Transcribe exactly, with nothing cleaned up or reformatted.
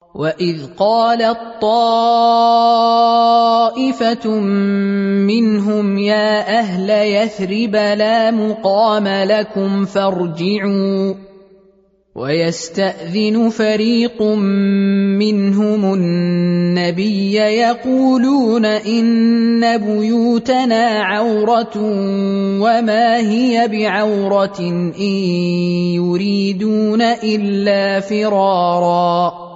وإذ قالت طائفة منهم يا أهل يثرب لا مقام لكم فارجعوا ويستأذن فريق منهم النبي يقولون إن بيوتنا عورة وما هي بعورة إن يريدون إلا فرارا